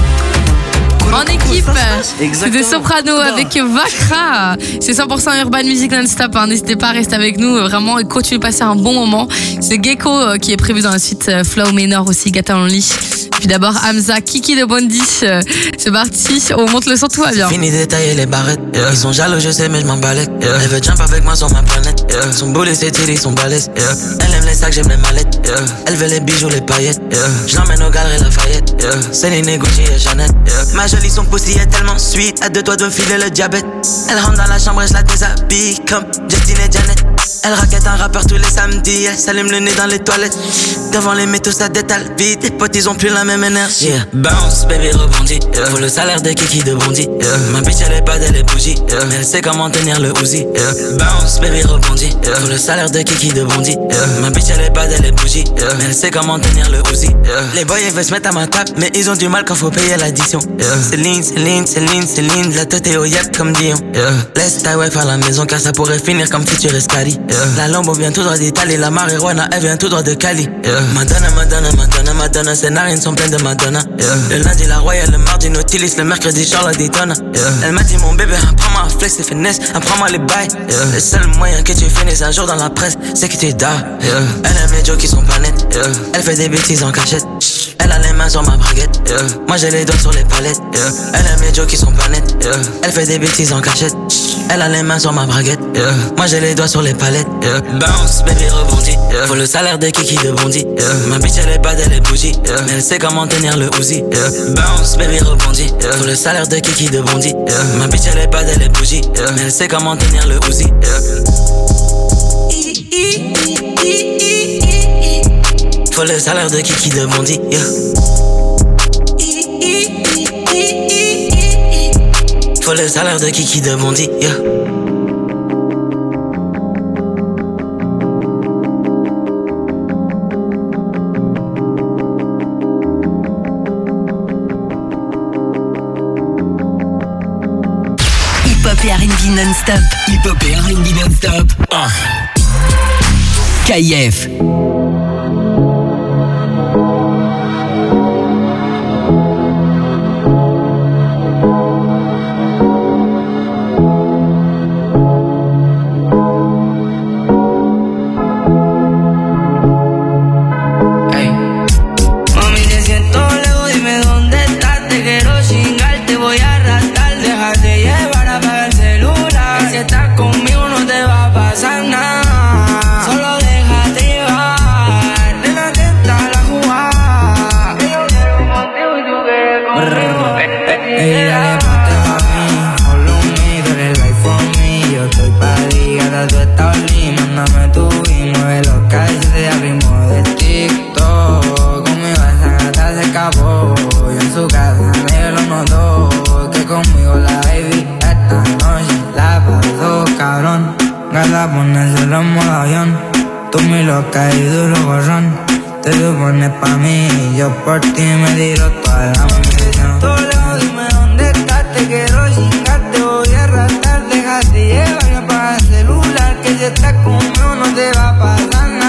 En équipe, c'est des Sopranos avec Vakra. C'est 100% Urban Music non-stop. N'hésitez pas à rester avec nous vraiment et continuez de passer un bon moment. C'est Gecko qui est prévu dans la suite. Flow Menor aussi, Gata Only. Puis d'abord Hamza, Kiki de Bondi. C'est parti, on monte le son, tout va bien. Fini d'étailler les barrettes. Ils sont jaloux, je sais, mais je m'en balèque. Elle veut jump avec moi sur ma planète. Son boulet, ses titties, son balèze. Elle aime les sacs, j'aime les mallettes. Elle veut les bijoux, les paillettes. Je l'emmène au galeries Lafayette. Céline, Gucci et Jeannette. Ma jolie, son pussy est tellement sweet. À deux doigts de me filer le diabète. Elle rentre dans la chambre et je la déshabille comme Justine et Janet. Elle raquette un rappeur tous les samedis. Elle s'allume le nez dans les toilettes. Devant les métaux, ça détale vite. Les potes, ils ont plus la même énergie. Bounce, baby, rebondit. Faut le salaire de Kiki de Bondy. Ma bitch, elle est pas elle est bougie. Mais elle sait comment tenir le Uzi. Bounce, baby, rebondit. Faut le salaire de Kiki de Bondy. Ma bitch, elle est pas elle est bougie. Mais elle sait comment tenir le Uzi. Les boys, ils veulent se mettre à ma table. Mais ils ont du mal quand faut payer l'addition. Céline, Céline, Céline, Céline. La tête est au yep comme Dion. Laisse ta wife à la maison car ça pourrait finir comme futur Escali. La Lambo vient tout droit d'Italie. La marijuana, elle vient tout droit de Cali. Madonna, Madonna, Madonna, Madonna. Ses narines sont pleines de Madonna. Le lundi, la Royale, le mardi, Nautilus. Le mercredi, Charlotte Daytona. Elle m'a dit, mon bébé, apprends-moi à flex et finesse. Apprends-moi les bails. Le seul moyen que tu finisses un jour dans la presse, c'est que tu dors. Elle aime les jokes qui sont pas nets. Elle fait des bêtises en cachette. Elle a les mains sur ma braguette. Moi j'ai les doigts sur les palettes. Elle aime les jokes qui sont pas nets. Elle fait des bêtises en cachette. Elle a les mains sur ma braguette. Moi j'ai les doigts sur les palettes. Bounce, baby, rebondit. Faut le salaire de Kiki de Bondy. Ma bitch elle est pas elle est bougie. Mais elle sait comment tenir le Uzi. Bounce, baby, rebondit. Faut le salaire de Kiki de Bondy. Ma bitch elle est pas elle est bougie. Mais elle sait comment tenir le Uzi. Faut le salaire de Kiki de Bondy. Faut le salaire de Kiki de Bondy. Hip-hop et R&B non-stop. Hip-hop et R&B non-stop. KIF. Ponérselo en modo avión. Tú mi loca y duro borrón. Te supones pa' mí y yo por ti me tiro toda la munición. Toledo, dime dónde estás, te quiero chingar, te voy a arrastrar. Déjate llevar, me apaga el celular, que si estás conmigo no te va a pasar nada.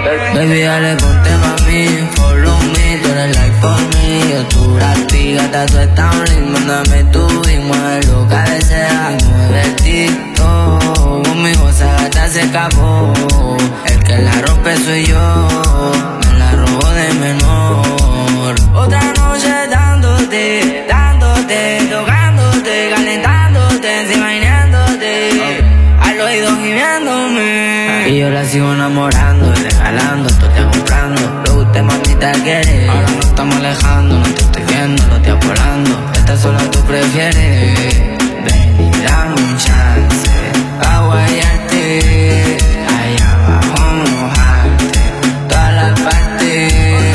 Baby, dale, ponte pa' mí, follow me, tú eres like for me. Yo tu gratis, gata, tú estás un mándame tu y mueve lo que deseas. Mueve el tito, conmigo esa gata se escapó. El que la rompe soy yo, me la robo de menor. Otra noche dándote, tocándote, calentándote, encima bañándote, al oído gimiéndome. Y yo la sigo enamorando y regalando, esto te comprando. Lo que usted mamita quiere. Ahora nos estamos alejando, no te estoy viendo, no te apolando. Esta sola tú prefieres. Ven y dame un chance a guayarte, allá abajo mojarte, todas las partes.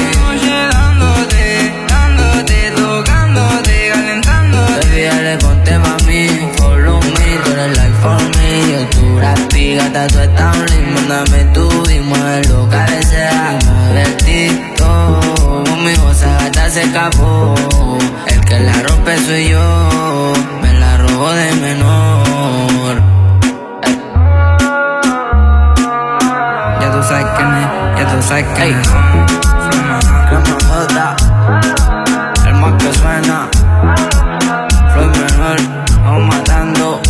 Dándote, tocándote, calentándote. Baby, dale, ponte pa' mí, follow me, tú eres like for me. Yo tu gratis, gata, tú estás un mándame tú y mueve lo que deseas. Mueve el tito, conmigo esa gata se escapó. El que la rompe soy yo, me la robo de menor. Ya tú sabes quién es, ya tú sabes quién es. El más que suena, Floyd menor, vamos matando.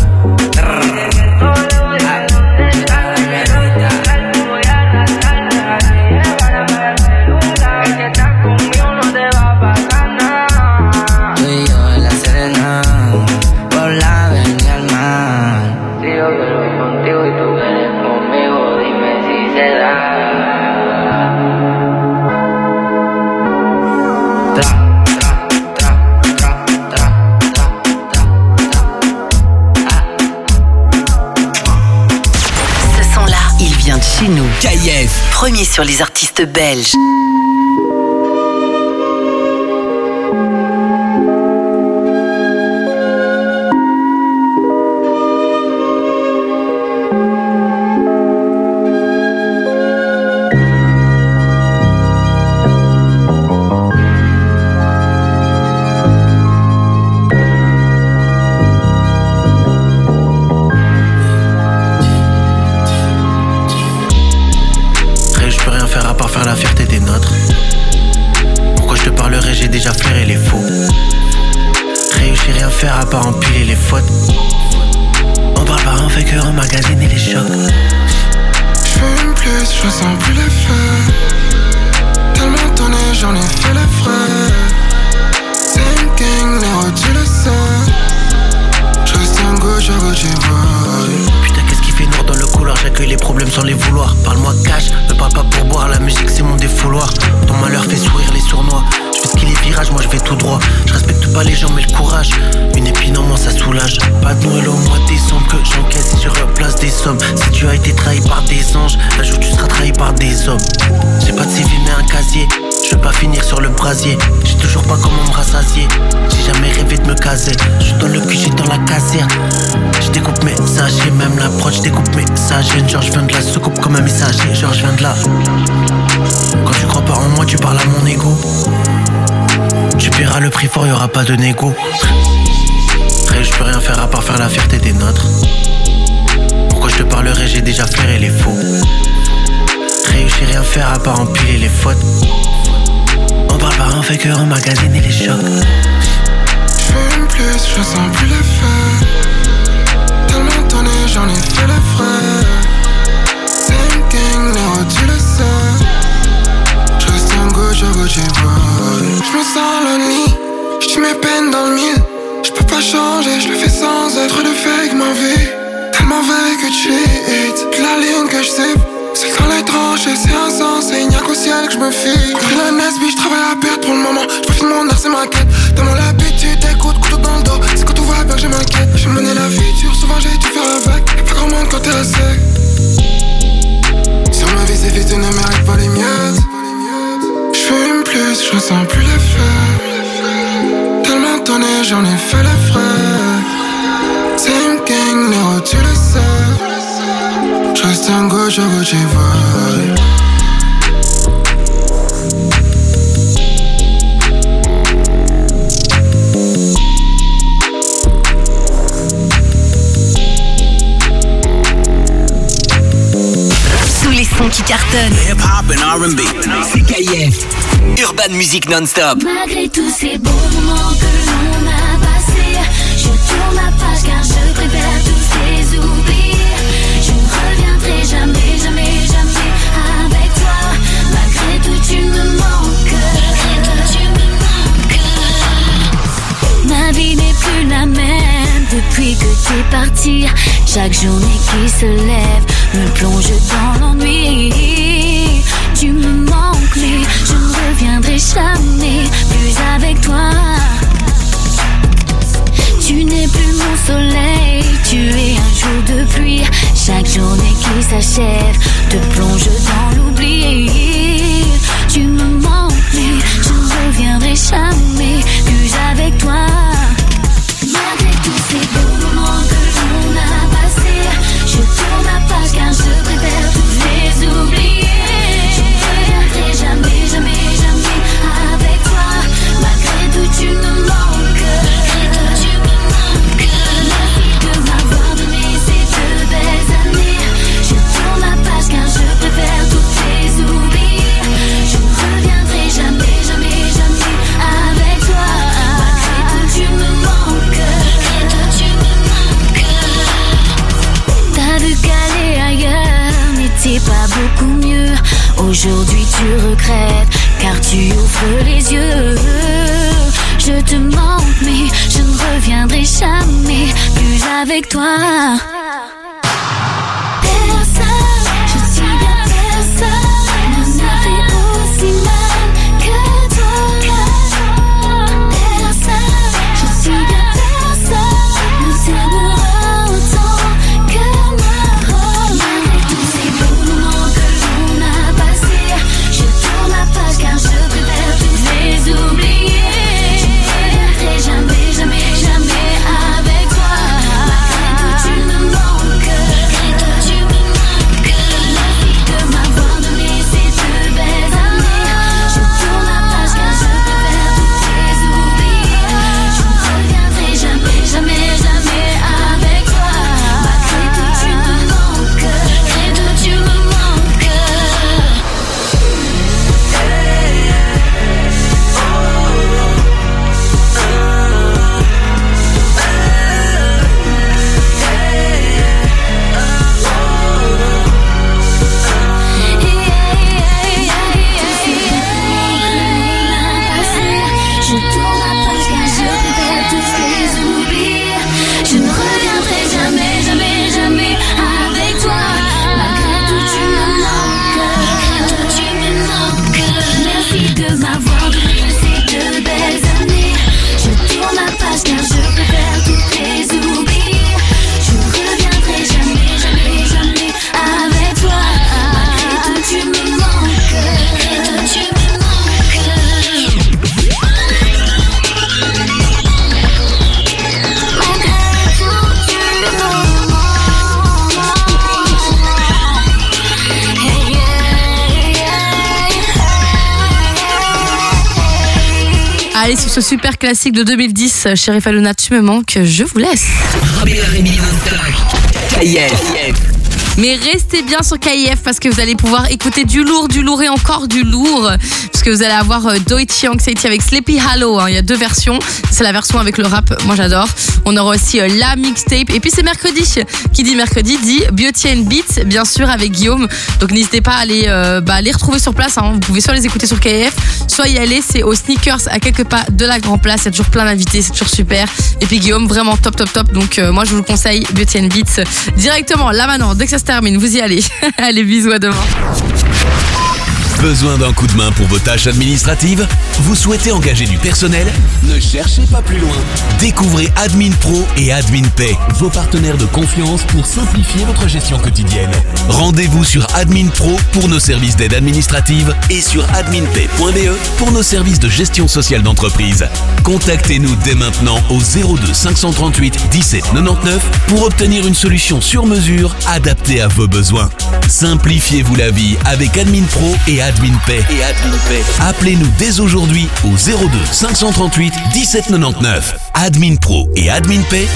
Chez nous, KIF, premier sur les artistes belges. La fierté des nôtres. Pourquoi je te parlerai, j'ai déjà flairé les faux. Réussis rien faire à part empiler les fautes. On parle pas, on fait que emmagasiner les chocs. J'fume plus, je ressens plus les feux. Tellement donné, j'en ai fait les frais. C'est une gang, Néo, tu le sais. J'reste un gauche à gauche et vol. Putain, qu'est-ce qui fait noir dans le couloir? J'accueille les problèmes sans les vouloir. Parle-moi cash, me parle pas pour boire. La musique c'est mon défouloir. Ton malheur fait sourire les sournois. Je fais ce qu'il est virage, moi je vais tout droit. Je respecte pas les gens mais le courage. Une épine en moi ça soulage. Pas de Noël au mois de décembre que j'encaisse sur place des sommes. Si tu as été trahi par des anges, un jour tu seras trahi par des hommes. J'ai pas de CV mais un casier. Je veux pas finir sur le brasier. J'ai toujours pas comment me rassasier. J'ai jamais rêvé de me caser. Je suis dans le cul, j'suis dans la caserne. Je découpe mes messages, même l'approche, je découpe mes messages. Genre je viens de la soucoupe comme un messager. Genre je viens de là. Quand tu crois pas en moi, tu parles à mon ego. Tu paieras le prix fort, y'aura pas de négo. Frère, je peux rien faire à part faire la fierté des nôtres. Pourquoi je te parlerai, j'ai déjà flairé les faux. Réussis rien faire à part empiler les fautes. On parle pas, on fait que emmagasiner les chocs. J'fume plus, je sens plus les feux. Tellement donné, j'en ai fait les frais. C'est une gang, Néo, tu le sais. J'reste un gauche à gauche et vol. J'me sens lonely, j'dis mes peines dans le mille. J'peux pas changer, j'le fais sans être de fake ma vie. Tellement veille que tu hits, que la ligne que j'sais. C'est quand les tranchées, c'est insensé, y'a qu'au ciel que j'me fie. Compris la Nesby, j'travaille à perte pour le moment. J'profite mon art, c'est ma quête. Tellement l'habitude, écoute, couteau dans le dos. C'est quand tout va bien que je m'inquiète. J'ai mené la vie dure, souvent j'ai dû faire avec. Y'a pas grand monde quand t'es à sec. Sur ma vie, c'est vite, ne mérite pas les miettes. J'fume plus, je ressens plus les feux. Tellement donné, j'en ai fait les frais. C'est une gang, Néo, tu le sais. J'reste un gauche à gauche et vol. Sous les sons sons qui cartonnent. Hip-hop and R&B. C'est KIF. Urban Music non-stop. Malgré tous ces beaux moments que l'on a passés, je tourne la page car je préfère tous les oublier. Je ne reviendrai jamais, jamais, jamais avec toi. Malgré tout tu me manques. Ma vie n'est plus la même depuis que t'es parti. Chaque journée qui se lève me plonge dans l'ennui. Tu me manques, mais je ne reviendrai jamais plus avec toi. Tu n'es plus mon soleil, tu es un jour de pluie. Chaque journée qui s'achève te plonge dans l'oubli. Tu me manques, mais je ne reviendrai jamais plus avec toi. Malgré tous ces beaux moments que l'on a passés, je tourne la page car je préfère tous les oublier. Je ne reviendrai jamais, jamais, jamais avec toi. Malgré tout tu me manques. Merci de m'avoir donné ces 2 belles années. Je tourne la page car je préfère toutes les oublier. Je ne reviendrai jamais, jamais, jamais avec toi. Malgré tout tu me manques. T'as vu qu'aller ailleurs n'était pas beaucoup mieux. Aujourd'hui tu regrettes car tu ouvres les yeux. Je te manque mais je ne reviendrai jamais plus avec toi. Personne, je suis bien personne, ne m'a fait aussi mal que toi. Personne, je suis bien personne, ne t'aimera autant que moi. Malgré tous ces beaux moments que l'on a passés, je tourne la page car je préfère tous les oublier. Je ne reviendrai jamais, jamais, jamais avec toi. Malgré tout tu me manques. Merci de m'avoir donné ces 2 belles années. Je tourne la page car je préfère toutes les oublier. Je ne reviendrai jamais, jamais, jamais avec toi. Malgré tout tu me manques. Malgré tout tu me manques. Je tourne la page car je préfère tous les oublier. Je ne reviendrai jamais, jamais, jamais avec toi. Malgré tout tu me manques. Malgré tout tu me manques. Merci de m'avoir donné ces 2 belles années. Je tourne la page car je préfère toutes les oublier. Je ne reviendrai jamais, jamais, jamais avec toi. Malgré tout tu me manques. Malgré tout tu me manques. Allez, sur ce super classique de 2010, Sheriff Aluna, tu me manques, je vous laisse. Mais restez bien sur KIF parce que vous allez pouvoir écouter du lourd et encore du lourd. Parce que vous allez avoir Doichi Anxiety avec Sleepy Hollow. Il y a 2 versions. C'est la version avec le rap, moi j'adore. On aura aussi la mixtape. Et puis c'est mercredi. Qui dit mercredi dit Beauty and Beats, bien sûr, avec Guillaume. Donc n'hésitez pas à les retrouver sur place. Vous pouvez soit les écouter sur KIF, soit y aller. C'est au Sneakers à quelques pas de la Grand Place. Il y a toujours plein d'invités, c'est toujours super. Et puis Guillaume, vraiment top. Donc moi je vous le conseille, Beauty and Beats. Directement, là maintenant, dès que ça se termine, vous y allez. Allez, bisous, à demain. Besoin d'un coup de main pour vos tâches administratives? Vous souhaitez engager du personnel? Ne cherchez pas plus loin. Découvrez Admin Pro et Admin Pay, vos partenaires de confiance pour simplifier votre gestion quotidienne. Rendez-vous sur Admin Pro pour nos services d'aide administrative et sur adminpay.be pour nos services de gestion sociale d'entreprise. Contactez-nous dès maintenant au 02 538 17 99 pour obtenir une solution sur mesure adaptée à vos besoins. Simplifiez-vous la vie avec Admin Pro et Admin Pay. Appelez-nous dès aujourd'hui au 02 538 17 99. Admin Pro et Admin Pay,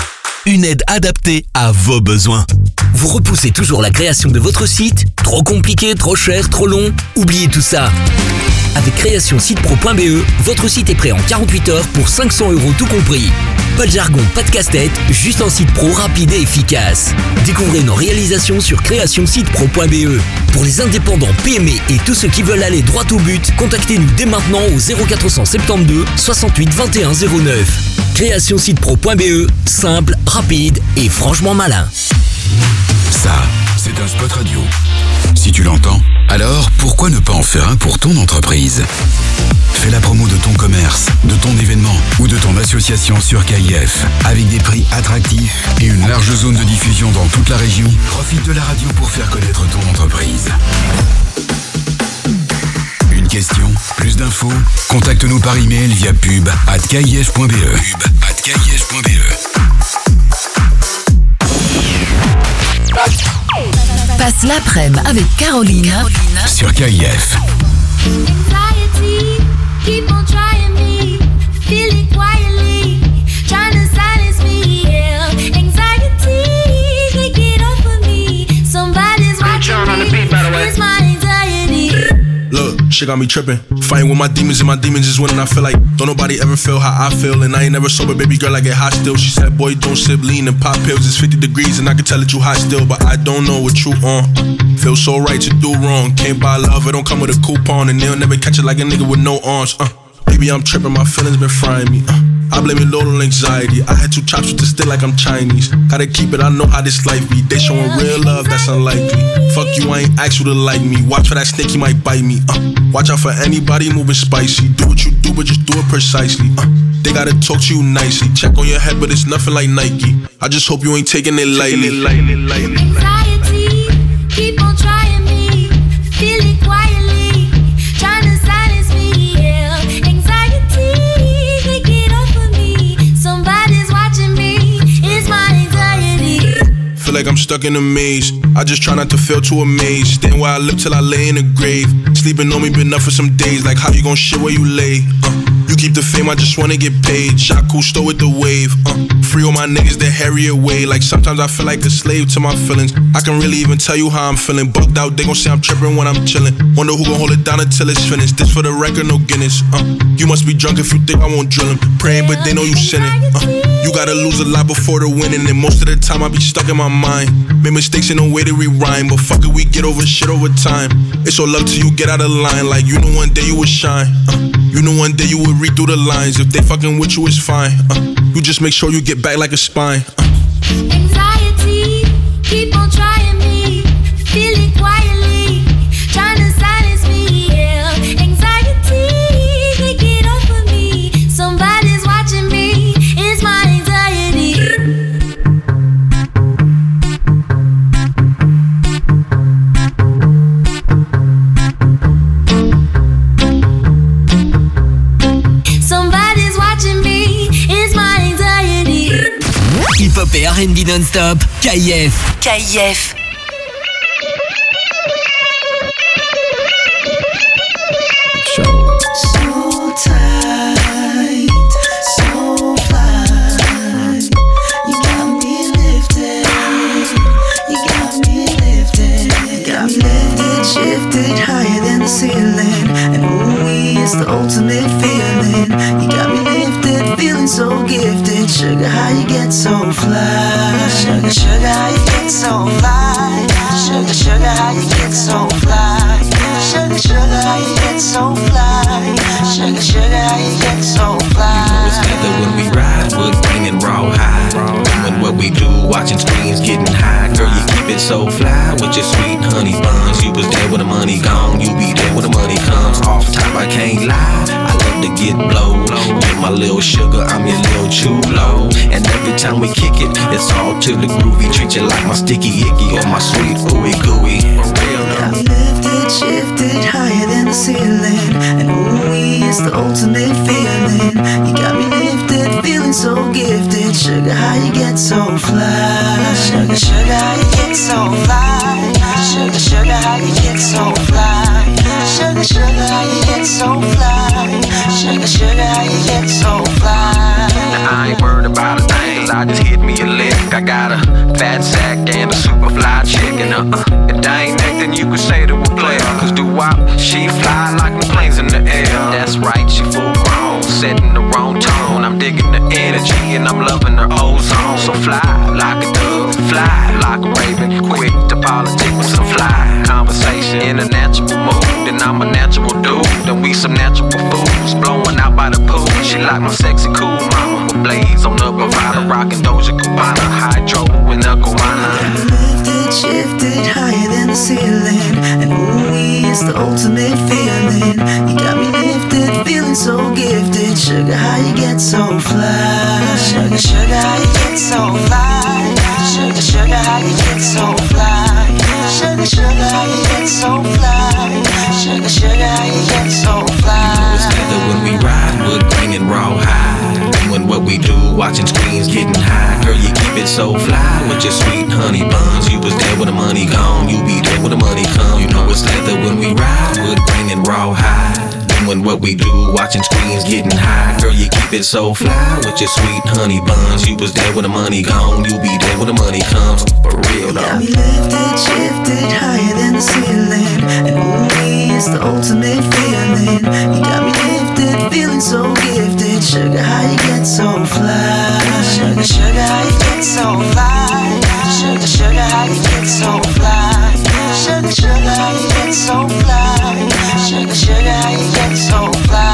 Une aide adaptée à vos besoins. Vous repoussez toujours la création de votre site? Trop compliqué, trop cher, trop long? Oubliez tout ça. Avec créationsitepro.be, votre site est prêt en 48 heures pour 500 € tout compris. Pas de jargon, pas de casse-tête, juste un site pro rapide et efficace. Découvrez nos réalisations sur créationsitepro.be. Pour les indépendants, PME et tous ceux qui veulent aller droit au but, contactez-nous dès maintenant au 0472 68 21 09. Créationsitepro.be, simple, rapide et franchement malin. Ça, c'est un spot radio. Si tu l'entends, alors pourquoi ne pas en faire un pour ton entreprise? Fais la promo de ton commerce, de ton événement ou de ton association sur KIF. Avec des prix attractifs et une large zone de diffusion dans toute la région, profite de la radio pour faire connaître ton entreprise. Une question, plus d'infos, contacte-nous par email via pub@kif.be. Passe l'après-midi avec Caroline sur KIF. Anxiety, keep on trying me, feel it quietly, trying to silence me, yeah. Anxiety, take it off of me, somebody's watching me, it's my anxiety. Look, shit got me tripping. Fighting with my demons and my demons is winning. I feel like don't nobody ever feel how I feel. And I ain't never sober, baby girl, I get hot still. She said, boy, don't sip lean and pop pills. It's 50 degrees and I can tell that you hot still. But I don't know what you on. Feel so right to do wrong. Can't buy love, it don't come with a coupon. And they'll never catch it like a nigga with no arms. Baby, I'm tripping, my feelings been frying me. I blame it all on anxiety. I had 2 chops with the stick like I'm Chinese. Gotta keep it, I know how this life be. They showing real love, that's unlikely. Fuck you, I ain't asked you to like me. Watch for that snake, he might bite me. Watch out for anybody moving spicy. Do what you do, but just do it precisely. They gotta talk to you nicely. Check on your head, but it's nothing like Nike. I just hope you ain't taking it lightly. Anxiety, keep on trying me, feel it quietly, trying to silence me, yeah. Anxiety, take it off of me, somebody's watching me, it's my anxiety. Feel like I'm stuck in a maze. I just try not to feel too amazed. Staying where I live till I lay in a grave. Sleeping on me been up for some days. Like how you gon' shit where you lay? You keep the fame, I just wanna get paid. Shot cool, stow with the wave. Free all my niggas that harry away. Like sometimes I feel like a slave to my feelings. I can really even tell you how I'm feeling. Bugged out, they gon' say I'm tripping when I'm chillin'. Wonder who gon' hold it down until it's finished. This for the record, no Guinness. You must be drunk if you think I won't drill him. Praying, but they know you sinning. You gotta lose a lot before the winning. And most of the time I be stuck in my mind. Made mistakes in no way to rewind. But fuck it, we get over shit over time. It's all up to you, get out of line. Like you know one day you would shine. You know one day you would read through the lines. If they fucking with you, it's fine. You just make sure you get back like a spine. Anxiety, keep on trying me, feel it quietly, trying to silence me, yeah. Anxiety, take it off of me, somebody's watching me, it's my anxiety. Somebody's watching me, it's my anxiety. Hip-hop et R&B non-stop, KIF. KIF. So tight, so fly. You got me lifted. You got me lifted. Got me lifted, shifted higher than the ceiling. And ooh, it's the ultimate feeling. You got me lifted, feeling so gifted. Sugar, how you get so fly? Sugar, sugar, how you get so fly? Sugar, sugar, how you get so fly? Sugar, sugar, how you get so fly? Sugar, sugar, how you get so fly? You know it's better when we ride, wood grain and raw high. Doing what we do, watching screens, getting high. Girl, you keep it so fly with your sweet honey buns. You was there when the money gone, you be there when the money comes. Off top, I can't lie, I love to get blowed. You're my little sugar, I'm your little chulo. And every time we kick it, it's all to the groovy. Treat you like my sticky icky or my sweet ooey gooey. Got me lifted, shifted higher than the ceiling. And ooh, it's the ultimate feeling. You got me lifted, feeling so gifted. Sugar, how you get so fly? Sugar, sugar, how you get so fly? Sugar, sugar, how you get so fly? Sugar, sugar, how you get so fly? Sugar, sugar, how you get so fly? Now I ain't worried about a thing, 'cause I just hit me a lick. fat sack and a super fly chicken. If that ain't nothing you could say to a player. Cause doo-wop, she fly like the planes in the air. That's right, she full grown, setting the wrong tone. I'm digging the energy and I'm loving her ozone. So fly like a dove, fly like a raven. Quick to politic with some fly conversation. In a natural mood, and I'm a natural dude. And we some natural fools, blowing out by the pool. She like my sexy cool mama, with blades on the Bravada, rockin' Doja Cabana, hydro in the Guana. Lifted, shifted higher than the ceiling, and ooh, it's the ultimate feeling. You got me lifted, feeling so gifted. Sugar, how you get so fly? Sugar, sugar, how you get so fly? Sugar, sugar, how you get so fly? Sugar, sugar, how you get so fly? Sugar, sugar, how you get so fly? You know it's leather when we ride, wood grain and raw hide. Doing what we do, watching screens getting high. Girl, you keep it so fly with your sweet honey buns. You was there when the money gone, you be there when the money come. You know it's leather when we ride, wood grain and raw hide. Doing what we do, watching screens getting high. Girl, you keep it so fly with your sweet honey buns. You was there when the money gone, you be there when the money comes. For real though. Got me lifted, shifted higher than the ceiling, and ooh, it's the ultimate feeling. You got me lifted, feeling so gifted. Sugar, how you get so fly? Sugar, sugar, how you get so fly? Sugar, sugar, how you get so fly? Sugar, sugar, how you get so fly? Sugar, sugar, how you get so fly?